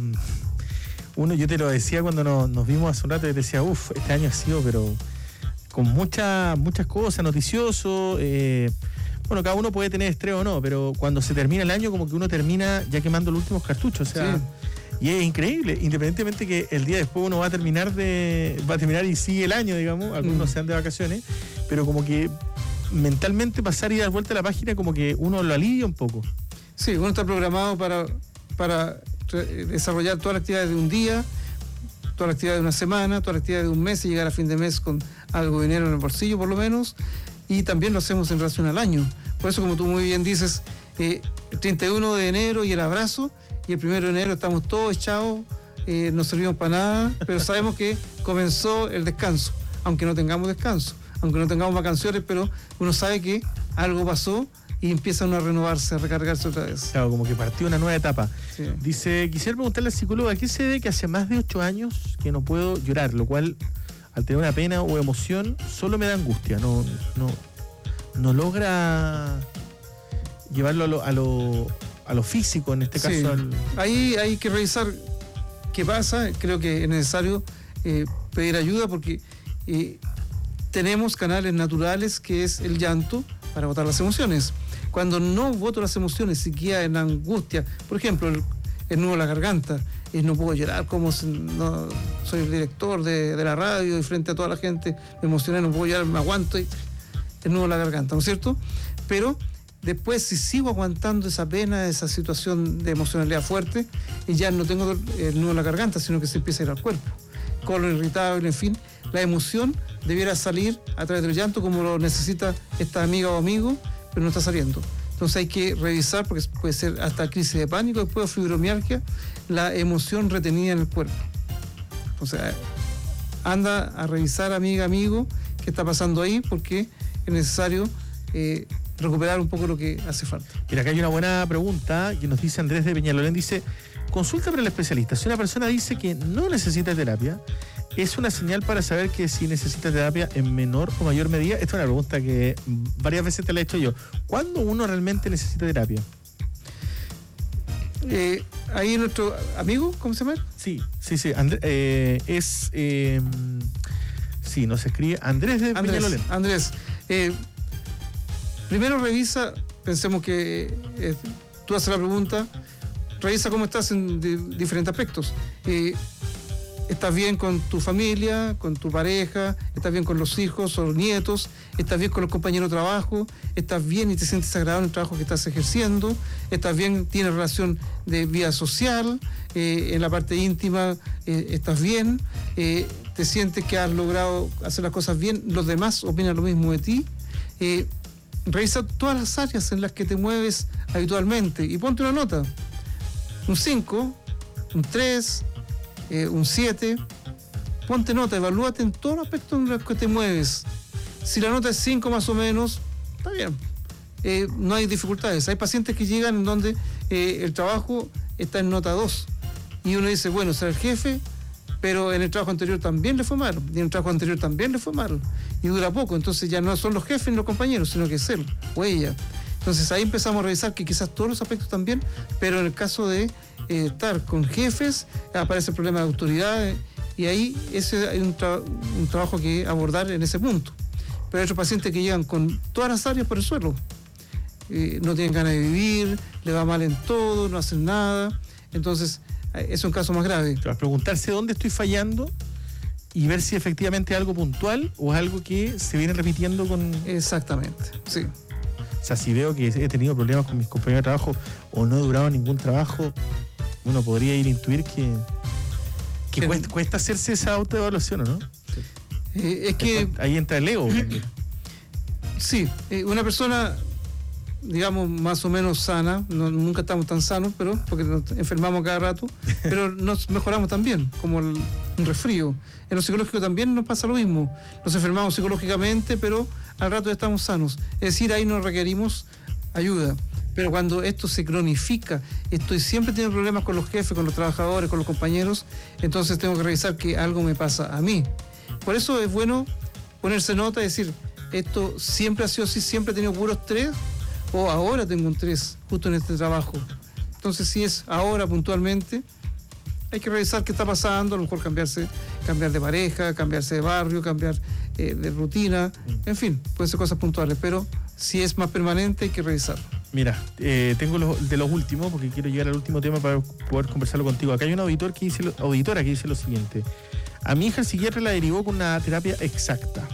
Uno, yo te lo decía cuando nos, nos vimos hace un rato, y te decía, uff, este año ha sido, pero con muchas muchas cosas, noticioso. Eh, bueno, cada uno puede tener estrés o no, pero cuando se termina el año, como que uno termina ya quemando los últimos cartuchos. O sea, sí. Y es increíble, independientemente que el día después uno va a terminar de va a terminar y sigue el año, digamos, algunos mm. sean de vacaciones, pero como que mentalmente pasar y dar vuelta a la página, como que uno lo alivia un poco. Sí, uno está programado para, para desarrollar todas las actividades de un día, todas las actividades de una semana, todas las actividades de un mes y llegar a fin de mes con algo de dinero en el bolsillo por lo menos, y también lo hacemos en relación al año. Por eso, como tú muy bien dices, eh, el treinta y uno de enero y el abrazo, y el primero de enero estamos todos echados, eh, no servimos para nada, pero sabemos que comenzó el descanso, aunque no tengamos descanso, aunque no tengamos vacaciones, pero uno sabe que algo pasó y empiezan a renovarse, a recargarse otra vez. Claro, como que partió una nueva etapa. Sí. Dice, quisiera preguntarle al psicólogo, ¿a qué se debe que hace más de ocho años que no puedo llorar? Lo cual al tener una pena o emoción, solo me da angustia, no, no, no logra llevarlo a lo, a lo, a lo físico, en este caso. Sí. Al... Ahí hay que revisar qué pasa. Creo que es necesario eh, pedir ayuda porque eh, tenemos canales naturales que es el llanto para botar las emociones. Cuando no boto las emociones y queda en angustia, por ejemplo, el, el nudo en la garganta, y no puedo llorar como si no, soy el director de, de la radio y frente a toda la gente me emocioné, no puedo llorar, me aguanto y el nudo en la garganta, ¿no es cierto? Pero después, si sigo aguantando esa pena, esa situación de emocionalidad fuerte, y ya no tengo el nudo en la garganta, sino que se empieza a ir al cuerpo, colon irritable, en fin, la emoción debiera salir a través del llanto como lo necesita esta amiga o amigo, pero no está saliendo. Entonces hay que revisar, porque puede ser hasta crisis de pánico, después de fibromialgia, la emoción retenida en el cuerpo. O sea, anda a revisar, amiga, amigo, qué está pasando ahí, porque es necesario eh, recuperar un poco lo que hace falta. Mira, acá hay una buena pregunta que nos dice Andrés de Peñalolén, dice, consulta para el especialista, si una persona dice que no necesita terapia, ¿es una señal para saber que si necesita terapia en menor o mayor medida? Esta es una pregunta que varias veces te la he hecho yo. ¿Cuándo uno realmente necesita terapia? Eh, ahí nuestro amigo, ¿cómo se llama? Sí, sí, sí. Andrés, eh, es... Eh, sí, nos escribe Andrés de Andrés, Peñalolén. Andrés, eh, primero revisa, pensemos que eh, tú haces la pregunta, revisa cómo estás en de, diferentes aspectos. Eh, ¿Estás bien con tu familia, con tu pareja? ¿Estás bien con los hijos o los nietos? ¿Estás bien con los compañeros de trabajo? ¿Estás bien y te sientes agradable en el trabajo que estás ejerciendo? ¿Estás bien? ¿Tienes relación de vida social? Eh, ¿En la parte íntima eh, estás bien? Eh, ¿Te sientes que has logrado hacer las cosas bien? ¿Los demás opinan lo mismo de ti? Eh, revisa todas las áreas en las que te mueves habitualmente y ponte una nota. Un cinco, un tres... Eh, un siete, ponte nota, evalúate en todos los aspectos en los que te mueves. Si la nota es cinco más o menos, está bien, eh, no hay dificultades. Hay pacientes que llegan en donde eh, el trabajo está en nota dos y uno dice, bueno, será el jefe, pero en el trabajo anterior también le fue mal, y en el trabajo anterior también le fue mal, y dura poco, entonces ya no son los jefes ni los compañeros, sino que es él o ella. Entonces ahí empezamos a revisar que quizás todos los aspectos también, pero en el caso de eh, estar con jefes, aparece el problema de autoridad, y ahí ese hay un, tra- un trabajo que abordar en ese punto. Pero hay otros pacientes que llegan con todas las áreas por el suelo, eh, no tienen ganas de vivir, le va mal en todo, no hacen nada, entonces eh, es un caso más grave. Te vas a preguntarse dónde estoy fallando y ver si efectivamente es algo puntual o es algo que se viene repitiendo con... Exactamente, sí. O sea, si veo que he tenido problemas con mis compañeros de trabajo o no he durado ningún trabajo, uno podría ir a intuir que, que cuesta, cuesta hacerse esa autoevaluación, ¿o no? Eh, es que... Ahí entra el ego. Sí, eh, una persona, digamos, más o menos sana, no, nunca estamos tan sanos, pero porque nos enfermamos cada rato, pero nos mejoramos también, como el, un resfrío. En lo psicológico también nos pasa lo mismo. Nos enfermamos psicológicamente, pero al rato ya estamos sanos. Es decir, ahí nos requerimos ayuda. Pero cuando esto se cronifica, estoy siempre teniendo problemas con los jefes, con los trabajadores, con los compañeros, entonces tengo que revisar que algo me pasa a mí. Por eso es bueno ponerse nota y decir, esto siempre ha sido así, siempre he tenido puros tres, o ahora tengo un tres, justo en este trabajo. Entonces, si es ahora puntualmente, hay que revisar qué está pasando, a lo mejor cambiarse, cambiar de pareja, cambiarse de barrio, cambiar eh, de rutina, en fin, pueden ser cosas puntuales, pero si es más permanente hay que revisarlo. Mira, eh, tengo los, de los últimos, porque quiero llegar al último tema para poder conversarlo contigo. Acá hay una auditor que dice, auditora que dice lo siguiente: a mi hija el psiquiatra la derivó con una terapia exacta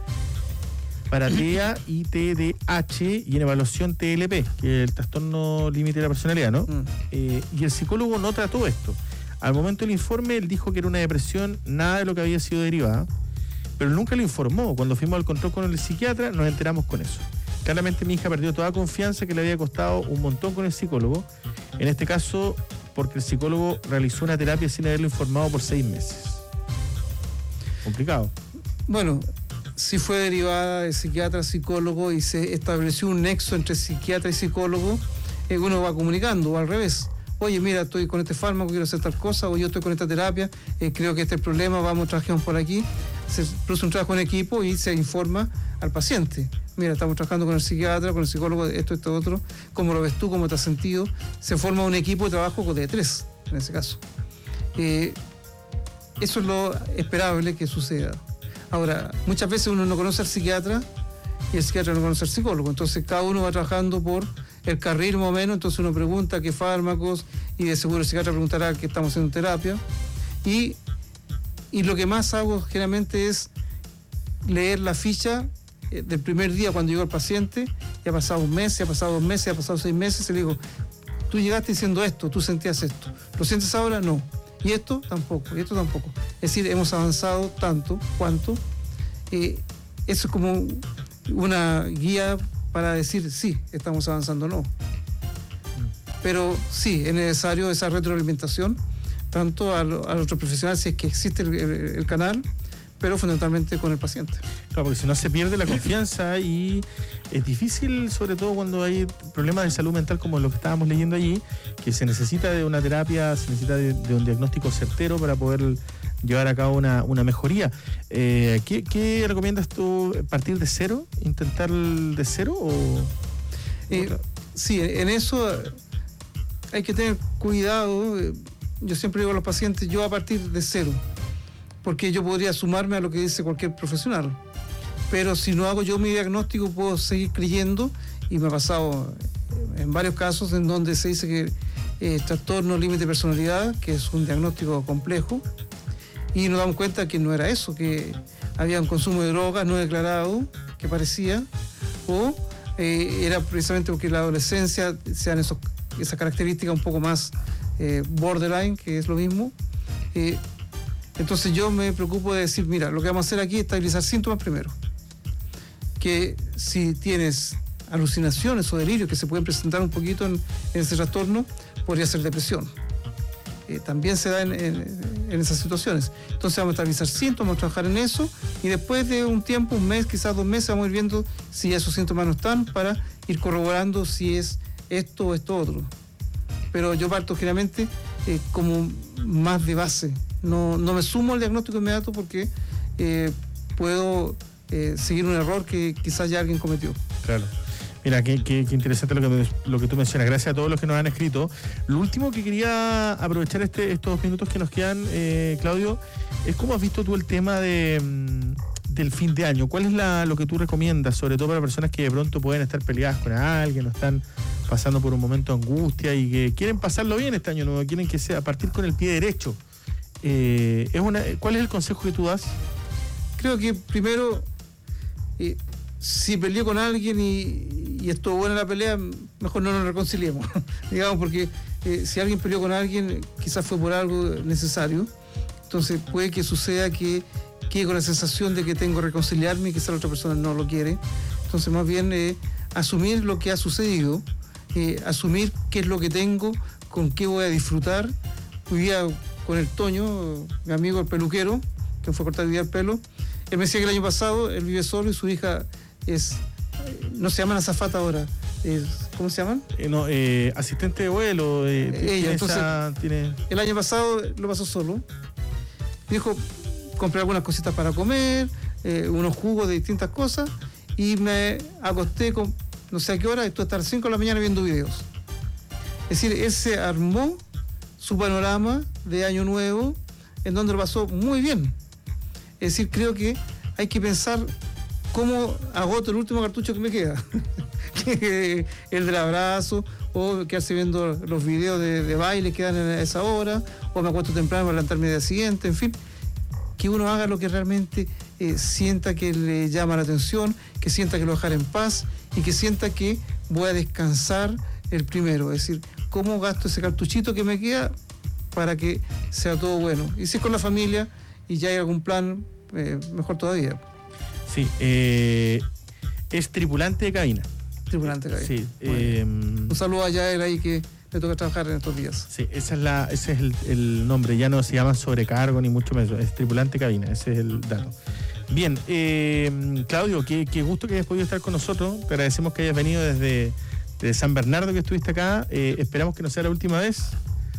para T E A y T D A H y en evaluación T L P, que es el trastorno límite de la personalidad, ¿no? Mm. Eh, y el psicólogo no trató esto. Al momento del informe, él dijo que era una depresión, nada de lo que había sido derivada, pero nunca lo informó. Cuando fuimos al control con el psiquiatra, nos enteramos con eso. Claramente mi hija perdió toda confianza, que le había costado un montón con el psicólogo, en este caso porque el psicólogo realizó una terapia sin haberlo informado por seis meses. Complicado. Bueno, si fue derivada de psiquiatra a psicólogo y se estableció un nexo entre psiquiatra y psicólogo, eh, uno va comunicando, o al revés. Oye, mira, estoy con este fármaco, quiero hacer tal cosa, o yo estoy con esta terapia, eh, creo que este es el problema, vamos, trabajemos por aquí. se produce un trabajo en equipo y se informa al paciente. Mira, estamos trabajando con el psiquiatra, con el psicólogo, esto, esto, otro. ¿Cómo lo ves tú? ¿Cómo te has sentido? Se forma un equipo de trabajo de tres, en ese caso. Eh, eso es lo esperable que suceda. Ahora, muchas veces uno no conoce al psiquiatra y el psiquiatra no conoce al psicólogo. Entonces, cada uno va trabajando por el carril más o menos. Entonces, uno pregunta qué fármacos y de seguro el psiquiatra preguntará qué estamos haciendo en terapia. Y, y lo que más hago generalmente es leer la ficha del primer día cuando llegó el paciente. Ya ha pasado un mes, ya ha pasado dos meses, ya ha pasado seis meses. Y le digo, tú llegaste diciendo esto, tú sentías esto. ¿Lo sientes ahora? No. Y esto tampoco, y esto tampoco. Es decir, hemos avanzado tanto, cuanto. Eh, eso es como una guía para decir, sí, estamos avanzando o no. Pero sí, es necesario esa retroalimentación, tanto a, lo, a los otros profesionales, si es que existe el, el, el canal, pero fundamentalmente con el paciente. Claro, porque si no se pierde la confianza y es difícil, sobre todo cuando hay problemas de salud mental como lo que estábamos leyendo allí, que se necesita de una terapia, se necesita de, de un diagnóstico certero para poder llevar a cabo una, una mejoría. Eh, ¿qué, ¿Qué recomiendas tú? ¿Partir de cero? ¿Intentar de cero? O... Eh, sí, en eso hay que tener cuidado. Yo siempre digo a los pacientes, yo a partir de cero, porque yo podría sumarme a lo que dice cualquier profesional. Pero si no hago yo mi diagnóstico, puedo seguir creyendo, y me ha pasado en varios casos en donde se dice que eh, trastorno límite de personalidad, que es un diagnóstico complejo, y nos damos cuenta que no era eso, que había un consumo de drogas no declarado, que parecía, o eh, era precisamente porque en la adolescencia sean esos, esas características un poco más eh, borderline, que es lo mismo. Eh, Entonces yo me preocupo de decir, mira, lo que vamos a hacer aquí es estabilizar síntomas primero. Que si tienes alucinaciones o delirios que se pueden presentar un poquito en, en ese trastorno, podría ser depresión. Eh, también se da en, en, en esas situaciones. Entonces vamos a estabilizar síntomas, vamos a trabajar en eso, y después de un tiempo, un mes, quizás dos meses, vamos a ir viendo si esos síntomas no están, para ir corroborando si es esto o esto otro. Pero yo parto generalmente eh, como más de base. No, no me sumo al diagnóstico inmediato porque eh, puedo eh, seguir un error que quizás ya alguien cometió. Claro. Mira, qué, qué, qué interesante lo que, me, lo que tú mencionas. Gracias a todos los que nos han escrito. Lo último que quería aprovechar este, estos minutos que nos quedan, eh, Claudio, es cómo has visto tú el tema de, del fin de año. ¿Cuál es la, lo que tú recomiendas, sobre todo para personas que de pronto pueden estar peleadas con alguien o están pasando por un momento de angustia y que quieren pasarlo bien este año nuevo, quieren que sea partir con el pie derecho? Eh, es una, ¿Cuál es el consejo que tú das? Creo que primero, eh, si peleé con alguien y, y estuvo buena la pelea, mejor no nos reconciliemos, digamos, porque eh, si alguien peleó con alguien, quizás fue por algo necesario. Entonces puede que suceda que quede con la sensación de que tengo que reconciliarme y quizás la otra persona no lo quiere. Entonces más bien eh, asumir lo que ha sucedido, eh, asumir qué es lo que tengo, con qué voy a disfrutar. Hoy día con el Toño, mi amigo el peluquero, que fue a cortar el pelo, él me decía que el año pasado él vive solo y su hija es, no se llaman azafata ahora, es, ¿cómo se llaman? Eh, no, eh, asistente de vuelo. Eh, ella, entonces, esa, tiene... el año pasado lo pasó solo. Dijo, compré algunas cositas para comer, eh, unos jugos de distintas cosas, y me acosté con, no sé a qué hora, estuve hasta las cinco de la mañana viendo videos. Es decir, él se armó su panorama de Año Nuevo, en donde lo pasó muy bien. Es decir, creo que hay que pensar cómo agoto el último cartucho que me queda. El del abrazo, o quedarse viendo los videos de, de baile que dan a esa hora, o me acuesto temprano para levantarme al día siguiente, en fin. Que uno haga lo que realmente eh, sienta que le llama la atención, que sienta que lo va a dejar en paz, y que sienta que voy a descansar el primero. Es decir, cómo gasto ese cartuchito que me queda para que sea todo bueno. Y si es con la familia y ya hay algún plan, eh, mejor todavía. Sí, eh, es tripulante de cabina. Tripulante de cabina. Sí. Eh, un saludo a Yael ahí que le toca trabajar en estos días. Sí, esa es la, ese es el, el nombre. Ya no se llama sobrecargo ni mucho menos. Es tripulante de cabina, ese es el dato. Bien, eh, Claudio, qué, qué gusto que hayas podido estar con nosotros. Te agradecemos que hayas venido desde, desde San Bernardo, que estuviste acá. Eh, esperamos que no sea la última vez.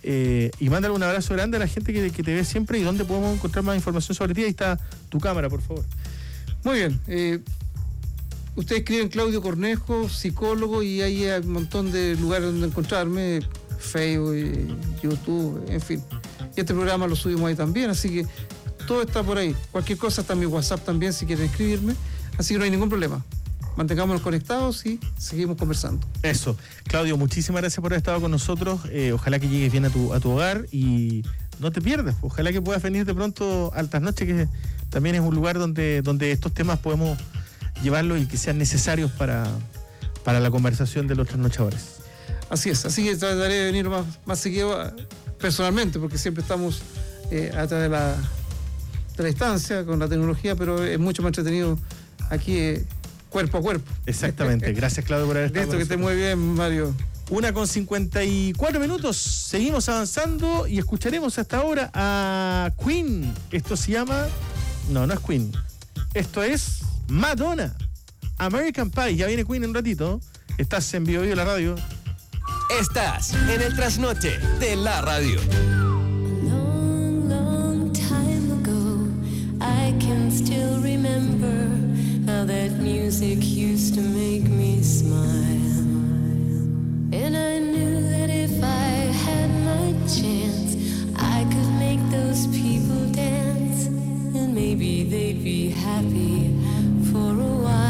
Eh, y mándale un abrazo grande a la gente que, que te ve siempre. ¿Y dónde podemos encontrar más información sobre ti? Ahí está tu cámara, por favor. Muy bien. Eh, ustedes escriben Claudio Cornejo, psicólogo, y ahí hay un montón de lugares donde encontrarme, Facebook, YouTube, en fin. Y este programa lo subimos ahí también, así que todo está por ahí. Cualquier cosa está en mi WhatsApp también si quieren escribirme, así que no hay ningún problema. Mantengámonos conectados y seguimos conversando. Eso. Claudio, muchísimas gracias por haber estado con nosotros. Eh, ojalá que llegues bien a tu, a tu hogar y no te pierdas. Ojalá que puedas venir de pronto a Altas Noches, que también es un lugar donde, donde estos temas podemos llevarlos y que sean necesarios para, para la conversación de los trasnochadores. Así es, así que trataré de venir más, más seguido personalmente, porque siempre estamos eh, a través de la, de la distancia con la tecnología, pero es mucho más entretenido aquí eh, cuerpo a cuerpo. Exactamente. Gracias, Claudio, por haber estado. Listo, que esté muy bien, Mario. Una con cincuenta y cuatro minutos. Seguimos avanzando y escucharemos hasta ahora a Queen. Esto se llama... No, no es Queen. Esto es Madonna. American Pie. Ya viene Queen en un ratito. Estás en Vivo Vivo la radio. Estás en el trasnoche de la radio. Long, long time ago, I can still remember how that music used to make me smile. And I knew that if I had my chance, I could make those people dance. And maybe they'd be happy for a while.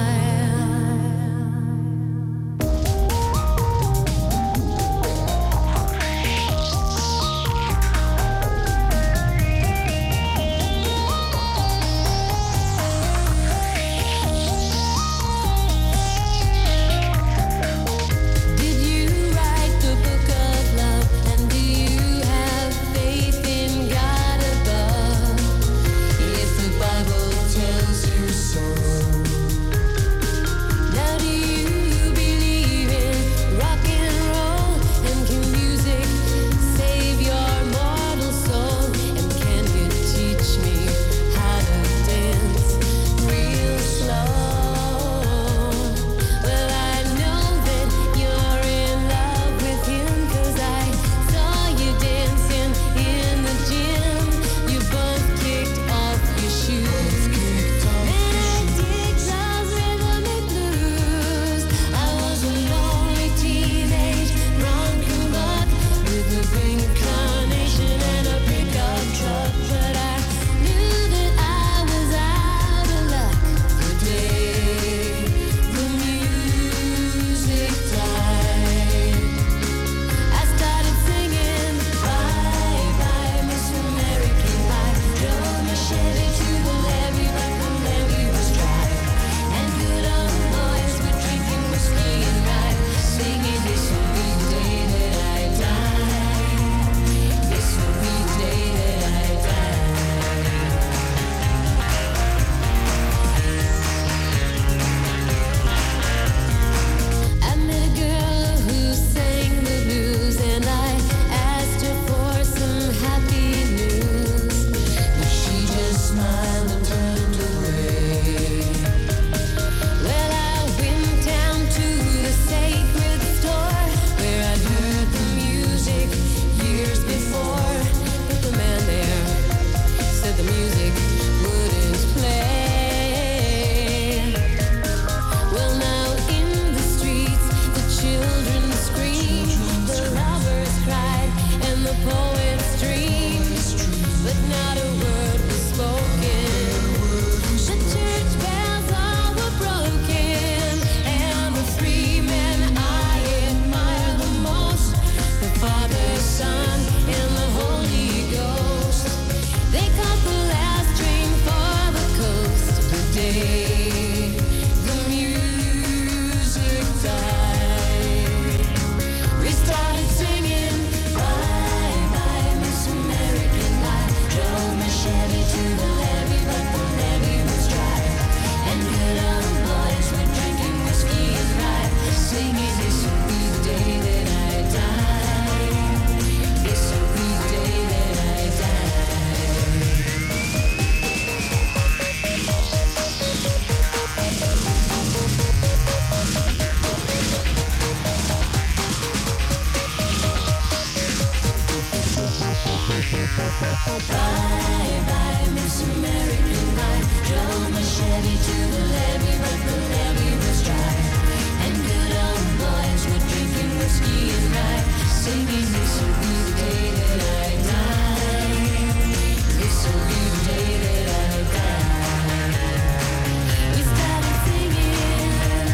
Bye bye, Miss American Life. Drove my Chevy to the levee, but the levee was dry. And good old boys were drinking whiskey and rye, singing this will be the day that I die. This will be the day that I die. We started singing.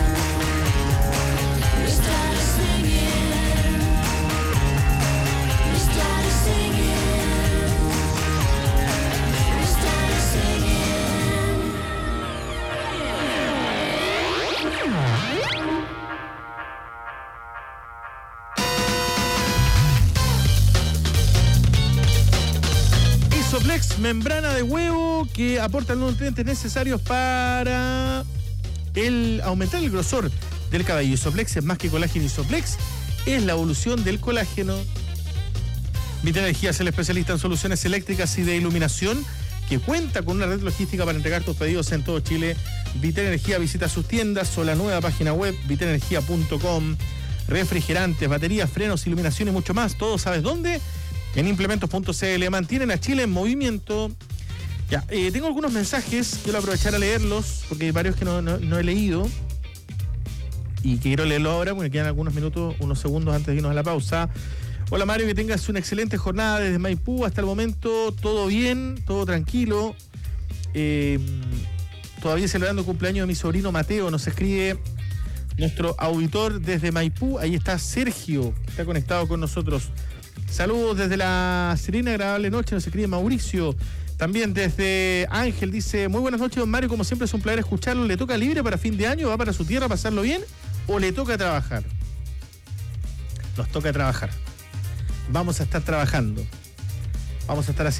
We started singing. We started singing. We started singing. Isoplex, membrana de huevo que aporta los nutrientes necesarios para el aumentar el grosor del cabello. Isoplex es más que colágeno. Isoplex es la evolución del colágeno. Vitenergía es el especialista en soluciones eléctricas y de iluminación que cuenta con una red logística para entregar tus pedidos en todo Chile. Vitenergía, visita sus tiendas o la nueva página web vitenergía punto com. Refrigerantes, baterías, frenos, iluminación y mucho más. ¿Todo sabes dónde? En implementos punto c l. Mantienen a Chile en movimiento. Ya, eh, tengo algunos mensajes, quiero aprovechar a leerlos, porque hay varios que no, no, no he leído y que quiero leerlo ahora, porque quedan algunos minutos, unos segundos antes de irnos a la pausa. Hola Mario, que tengas una excelente jornada desde Maipú. Hasta el momento todo bien, todo tranquilo. Eh, todavía celebrando el cumpleaños de mi sobrino Mateo. Nos escribe nuestro auditor desde Maipú. Ahí está Sergio, que está conectado con nosotros. Saludos desde La Serena, agradable noche, nos escribe Mauricio. También desde Ángel dice, muy buenas noches, don Mario, como siempre es un placer escucharlo. ¿Le toca libre para fin de año? ¿Va para su tierra a pasarlo bien? ¿O le toca trabajar? Nos toca trabajar. Vamos a estar trabajando. Vamos a estar haciendo